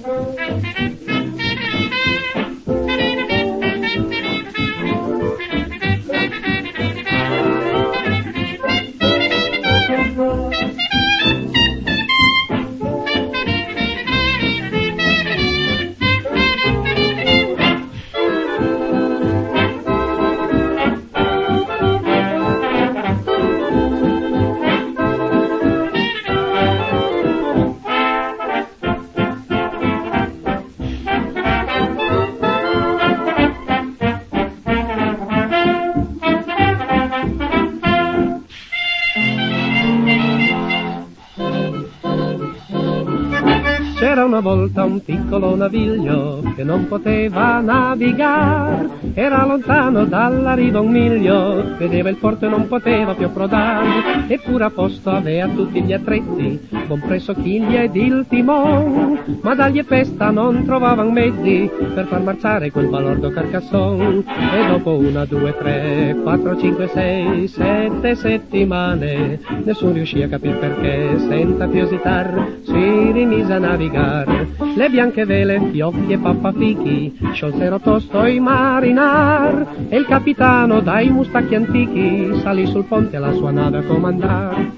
C'era una volta un piccolo naviglio che non poteva navigar, era lontano dalla riva 1 miglio, vedeva il porto e non poteva più approdare, eppure a posto avea tutti gli attrezzi, compreso chiglia ed il timon, ma dagli pesta non trovavan mezzi per far marciare quel balordo carcasson, e dopo 1, 2, 3, 4, 5, 6, 7 settimane, nessuno riuscì a capire perché, senza più esitar, si rimise a navigare. Le bianche vele, fiocchi e pappafichi sciolsero tosto i marinar, e il capitano dai mustacchi antichi salì sul ponte alla sua nave a comandare.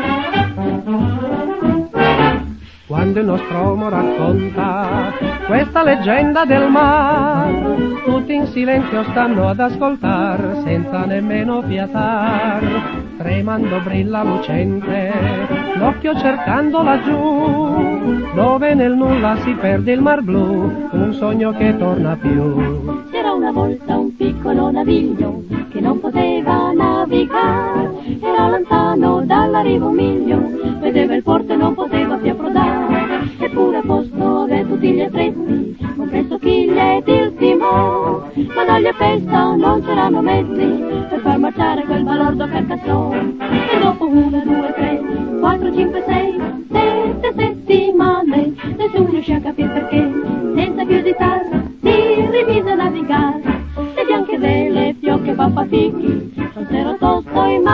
Quando il nostro uomo racconta questa leggenda del mar, tutti in silenzio stanno ad ascoltar senza nemmeno fiatar. Tremando brilla lucente l'occhio cercando laggiù, dove nel nulla si perde il mar blu, un sogno che torna più. C'era una volta un piccolo naviglio che non poteva navigare, era lontano dalla riva 1 miglio, vedeva il porto e non poteva più approdare, eppure a posto aveva tutti gli attrezzi, compreso chiglia ed il timone, ma dagli a festa non c'erano mezzi per far marciare quel balordo carcassone, e dopo 1, 2, 3, 4, 5, 6, 7 settimane, nessuno riuscì a capire perché, senza più esitare, si rimise a navigare. Le bianche vele, fiocchi e pappafichi sciolsero tosto i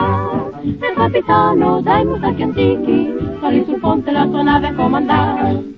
marinai, e il capitano dai mustacchi antichi salì sul ponte la sua nave a comandare.